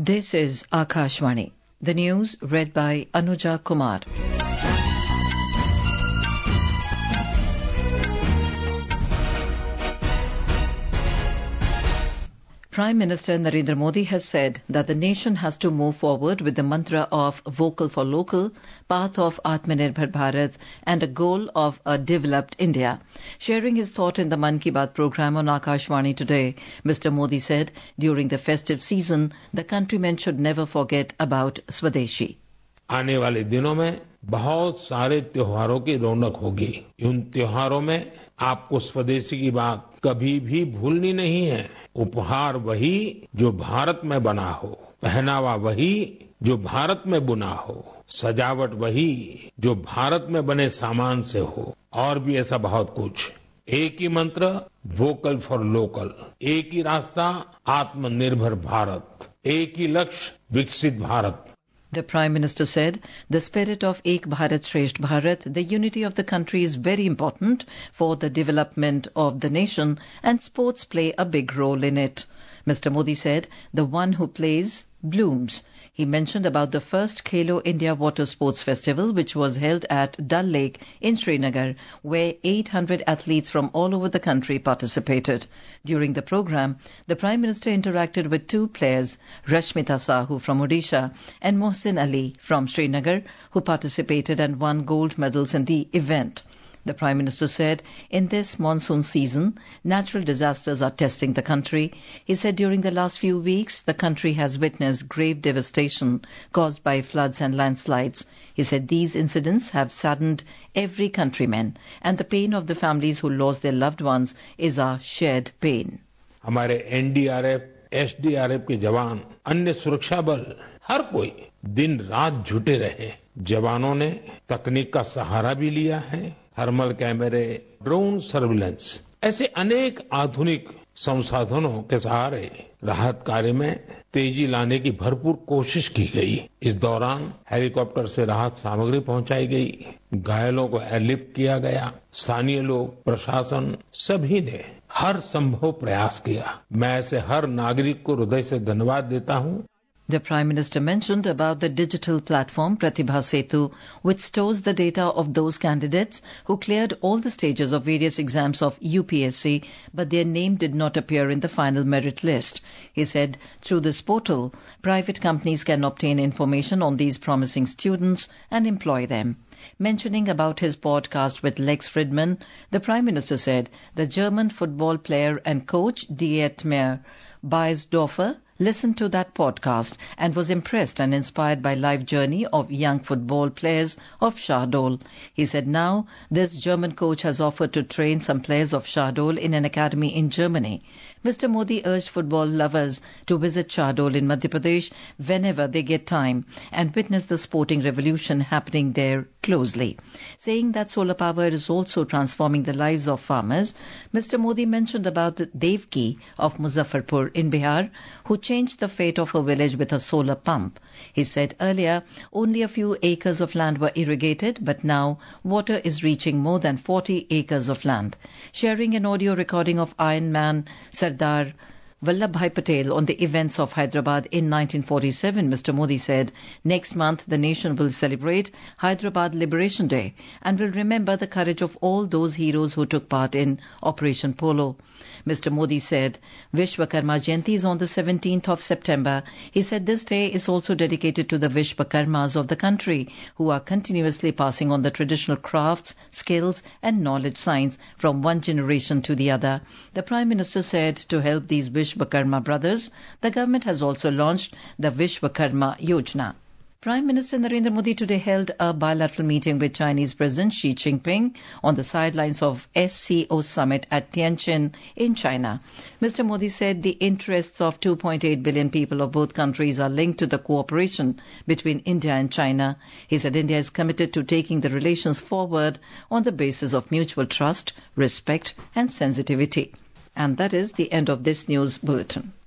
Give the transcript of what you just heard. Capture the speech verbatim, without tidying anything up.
This is Akashvani. The news read by Anuja Kumar. Prime Minister Narendra Modi has said that the nation has to move forward with the mantra of Vocal for Local, path of Atmanirbhar Bharat and a goal of a developed India. Sharing his thought in the Mann Ki Baat program on Akashvani today, Mister Modi said during the festive season, the countrymen should never forget about Swadeshi. आने वाले दिनों में बहुत सारे त्योहारों की रौनक होगी। उन त्योहारों में आपको स्वदेशी की बात कभी भी भूलनी नहीं है। उपहार वही जो भारत में बना हो, पहनावा वही जो भारत में बुना हो, सजावट वही जो भारत में बने सामान से हो, और भी ऐसा बहुत कुछ। एक ही मंत्र वोकल फॉर लोकल, एक ही रास्ता आत्मनिर्भर भारत, एक ही लक्ष्य विकसित Bharat. The Prime Minister said, the spirit of Ek Bharat Shresth Bharat, the unity of the country is very important for the development of the nation and sports play a big role in it. Mister Modi said, the one who plays blooms. He mentioned about the first Khelo India Water Sports Festival which was held at Dal Lake in Srinagar where eight hundred athletes from all over the country participated. During the program, the Prime Minister interacted with two players, Rashmita Sahu from Odisha and Mohsin Ali from Srinagar, who participated and won gold medals in the event. The Prime Minister said, in this monsoon season, natural disasters are testing the country. He said during the last few weeks, the country has witnessed grave devastation caused by floods and landslides. He said these incidents have saddened every countryman, and the pain of the families who lost their loved ones is our shared pain. हमारे N D R F, S D R F के जवान, अन्य सुरक्षा बल, हर कोई दिन रात जुटे रहे। जवानों ने तकनीक का सहारा भी लिया है, थर्मल कैमरे, ड्रोन सर्विलेंस, ऐसे अनेक आधुनिक संसाधनों के सहारे राहत कार्य में तेजी लाने की भरपूर कोशिश की गई। इस दौरान हेलीकॉप्टर से राहत सामग्री पहुंचाई गई, घायलों को एयरलिफ्ट किया गया, स्थानीय लोग, प्रशासन, सभी ने हर संभव प्रयास किया। मैं ऐसे हर नागरिक को हृदय से धन्यवाद देता हूं। The Prime Minister mentioned about the digital platform Pratibha Setu, which stores the data of those candidates who cleared all the stages of various exams of U P S C, but their name did not appear in the final merit list. He said, through this portal, private companies can obtain information on these promising students and employ them. Mentioning about his podcast with Lex Fridman, the Prime Minister said the German football player and coach Dietmar Beiersdorfer listened to that podcast and was impressed and inspired by life journey of young football players of Shahdol. He said now this German coach has offered to train some players of Shahdol in an academy in Germany. Mister Modi urged football lovers to visit Shahdol in Madhya Pradesh whenever they get time and witness the sporting revolution happening there closely. Saying that solar power is also transforming the lives of farmers, Mister Modi mentioned about the Devki of Muzaffarpur in Bihar, who changed the fate of her village with a solar pump. He said earlier only a few acres of land were irrigated, but now water is reaching more than forty acres of land. Sharing an audio recording of Iron Man Sardar Vallabhbhai Patel on the events of Hyderabad in nineteen forty-seven, Mister Modi said, next month the nation will celebrate Hyderabad Liberation Day and will remember the courage of all those heroes who took part in Operation Polo. Mister Modi said, Vishwakarma Jayanti is on the seventeenth of September. He said this day is also dedicated to the Vishwakarmas of the country who are continuously passing on the traditional crafts, skills and knowledge science from one generation to the other. The Prime Minister said to help these Vishwakarma brothers, the government has also launched the Vishwakarma Yojana. Prime Minister Narendra Modi today held a bilateral meeting with Chinese President Xi Jinping on the sidelines of S C O summit at Tianjin in China. Mister Modi said the interests of two point eight billion people of both countries are linked to the cooperation between India and China. He said India is committed to taking the relations forward on the basis of mutual trust, respect and sensitivity. And that is the end of this news bulletin.